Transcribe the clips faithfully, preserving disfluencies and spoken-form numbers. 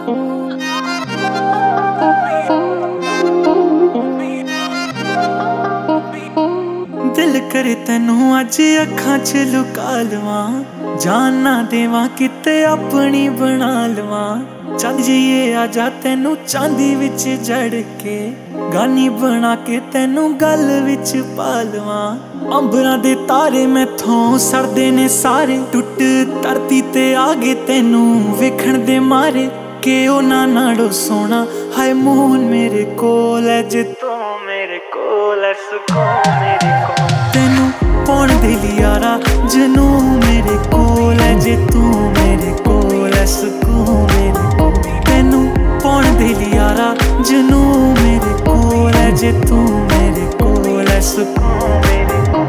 दिल करे तैनू अज अखां च लुका लवां, जान ना देवां किते अपनी बना लवां। चल जाइए आजा तैनू चांदी विच जड़ के, गानी बना के तैनू गल विच पा लवां। अंबरां दे तारे मैथों सरदे ने सारे, टुट धरती ते आ गए तैनू वेखण दे मारे। के ओ ना नाड़ो सोना हाय मून मेरे कोल है, जे तू मेरे कोल है सुकून मेरे कोल। तैनू पाउण दे लियारा जनू मेरे कोल है, जे तू मेरे कोल है सुकून मेरे कोल। तैनू पाउण दे लियारा जनू मेरे कोल है, जे तू मेरे कोल है सुकून मेरे कोल।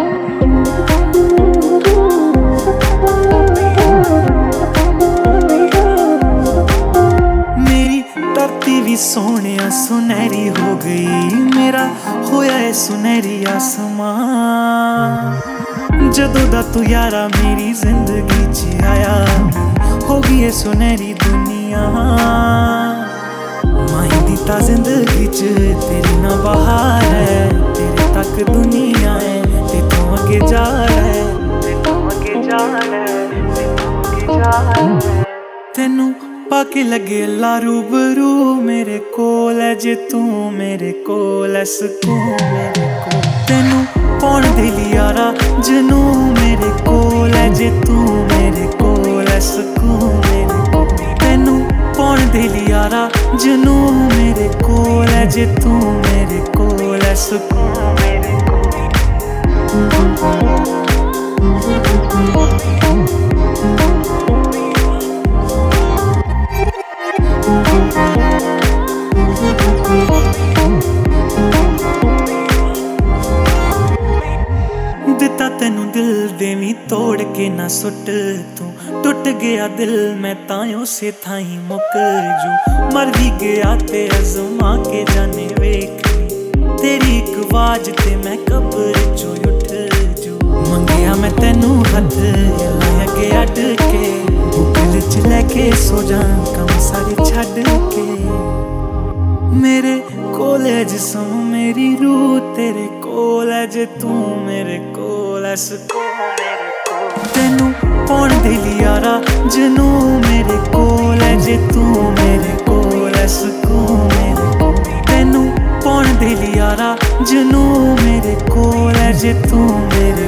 भी सोहणिया सुनहरी हो गई, मेरा होया है सुनहरी आसमां। जदों दा तू यारा मेरी जिंदगी च आया, हो गई है सुनहरी दुनिया। माही दी ता जिंदगी च तेरी ना बहार है, तेरे तक दुनिया है ते तू अगे जा रहा है, ते तू अगे जा रहा है, ते तू अगे जा रहा है। तैनू पाके लगे ला रूबरू मेरे कोल है, जे तू मेरे कोल है सुकून मेरे कोल। तैनू पाउण दे लियारा जनू मेरे कोल है, जे तू मेरे कोल है सुकून मेरे कोल। तैनू पाउण दे लियारा जनू मेरे कोल है, जे तू मेरे कोल है सुकून मेरे कोल। दिता तैनू दिल देवी तोड़ के ना सुट तू, टुट गया दिल मैं तां उसे थाई मुक जू। मर भी गया ते अज़मा के जाने वेख, तेरी एक आवाज ते मैं कब्र चो उठ जू। मंगिया मैं तैनू हथ अगे अड के, बुकल च लैके सो जा कम सारे छड्ड के। मेरे कोल है जिस्म मेरी रूह तेरे कोल है, जे तू मेरे कोल है सुकून मेरे कोल। तैनू पाउण दे लियारा जनू मेरे कोल है, जे तू मेरे कोल है सुकून मेरे कोल। तैनू पाउण दे लियारा जनू मेरे कोल है, जे तू मेरे